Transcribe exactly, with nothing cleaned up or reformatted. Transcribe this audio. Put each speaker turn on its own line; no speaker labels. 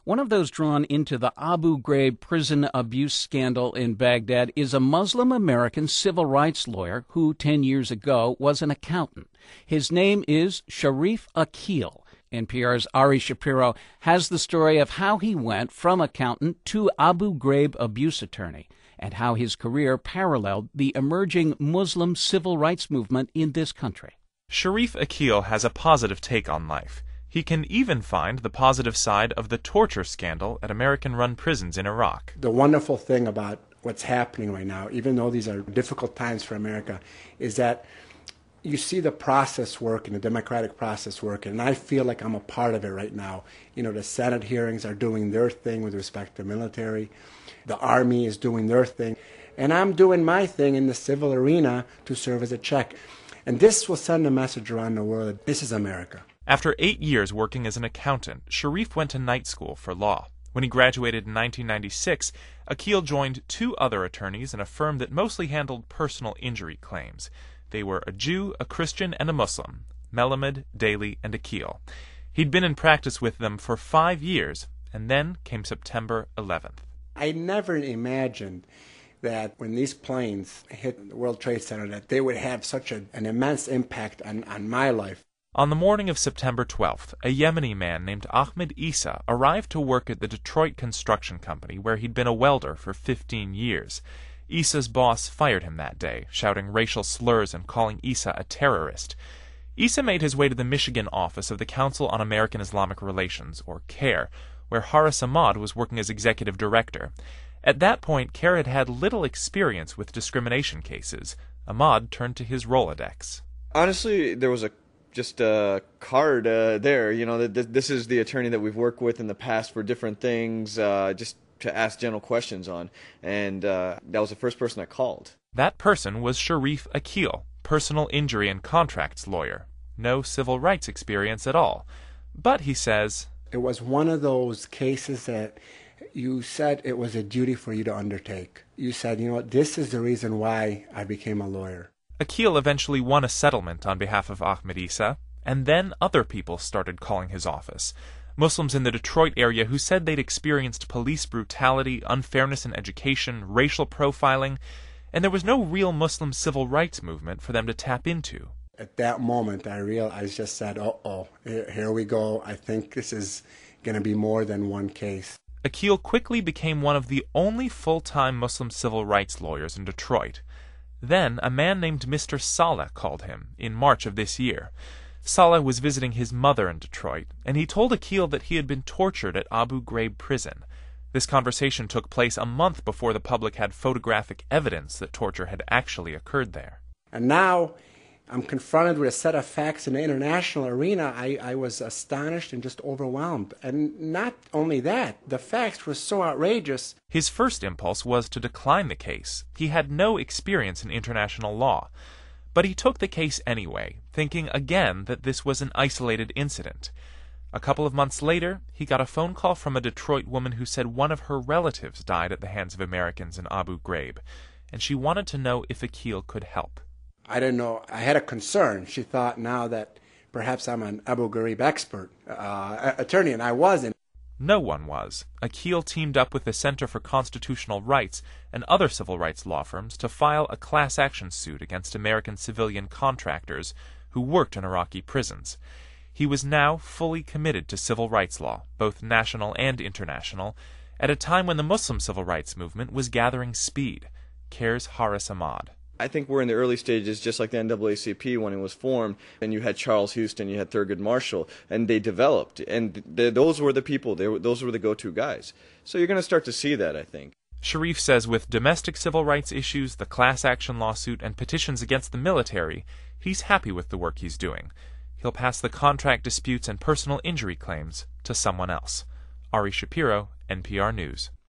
One of those drawn into the Abu Ghraib prison abuse scandal in Baghdad is a Muslim-American civil rights lawyer who, ten years ago, was an accountant. His name is Sharif Akil. N P R's Ari Shapiro has the story of how he went from accountant to Abu Ghraib abuse attorney, and how his career paralleled the emerging Muslim civil rights movement in this country.
Sharif Akil has a positive take on life. He can even find the positive side of the torture scandal at American-run prisons in Iraq.
The wonderful thing about what's happening right now, even though these are difficult times for America, is that you see the process work and the democratic process work, and I feel like I'm a part of it right now. You know, the Senate hearings are doing their thing with respect to military. The Army is doing their thing. And I'm doing my thing in the civil arena to serve as a check. And this will send a message around the world that this is America.
After eight years working as an accountant, Sharif went to night school for law. When he graduated in nineteen ninety-six, Akil joined two other attorneys in a firm that mostly handled personal injury claims. They were a Jew, a Christian, and a Muslim, Melamed, Daly, and Akil. He'd been in practice with them for five years, and then came September eleventh.
I never imagined that when these planes hit the World Trade Center that they would have such a, an immense impact on, on my life.
On the morning of September twelfth, a Yemeni man named Ahmed Issa arrived to work at the Detroit Construction Company, where he'd been a welder for fifteen years. Issa's boss fired him that day, shouting racial slurs and calling Issa a terrorist. Issa made his way to the Michigan office of the Council on American Islamic Relations, or CAIR, where Haris Ahmad was working as executive director. At that point, CAIR had had little experience with discrimination cases. Ahmad turned to his Rolodex.
Honestly, there was a just a card uh, there. You know, that this is the attorney that we've worked with in the past for different things, uh, just to ask general questions on. And uh, that was the first person I called.
That person was Sharif Akil, personal injury and contracts lawyer. No civil rights experience at all. But, he says,
it was one of those cases that you said it was a duty for you to undertake. You said, you know what, this is the reason why I became a lawyer.
Akil eventually won a settlement on behalf of Ahmed Issa, and then other people started calling his office. Muslims in the Detroit area who said they'd experienced police brutality, unfairness in education, racial profiling, and there was no real Muslim civil rights movement for them to tap into.
At that moment, I realized, I just said, uh-oh, here we go. I think this is going to be more than one case.
Akil quickly became one of the only full-time Muslim civil rights lawyers in Detroit. Then, a man named Mister Saleh called him, in March of this year. Saleh was visiting his mother in Detroit, and he told Akil that he had been tortured at Abu Ghraib prison. This conversation took place a month before the public had photographic evidence that torture had actually occurred there.
And now I'm confronted with a set of facts in the international arena. I, I was astonished and just overwhelmed. And not only that, the facts were so outrageous.
His first impulse was to decline the case. He had no experience in international law. But he took the case anyway, thinking again that this was an isolated incident. A couple of months later, he got a phone call from a Detroit woman who said one of her relatives died at the hands of Americans in Abu Ghraib, and she wanted to know if Akil could help.
I didn't know. I had a concern. She thought now that perhaps I'm an Abu Ghraib expert, uh, attorney, and I wasn't.
No one was. Akil teamed up with the Center for Constitutional Rights and other civil rights law firms to file a class action suit against American civilian contractors who worked in Iraqi prisons. He was now fully committed to civil rights law, both national and international, at a time when the Muslim civil rights movement was gathering speed. CAIR's Haris Ahmad.
I think we're in the early stages, just like the N double A C P when it was formed, and you had Charles Houston, you had Thurgood Marshall, and they developed, and th those were the people, they were, those were the go-to guys. So you're going to start to see that, I think.
Sharif says with domestic civil rights issues, the class action lawsuit, and petitions against the military, he's happy with the work he's doing. He'll pass the contract disputes and personal injury claims to someone else. Ari Shapiro, N P R News.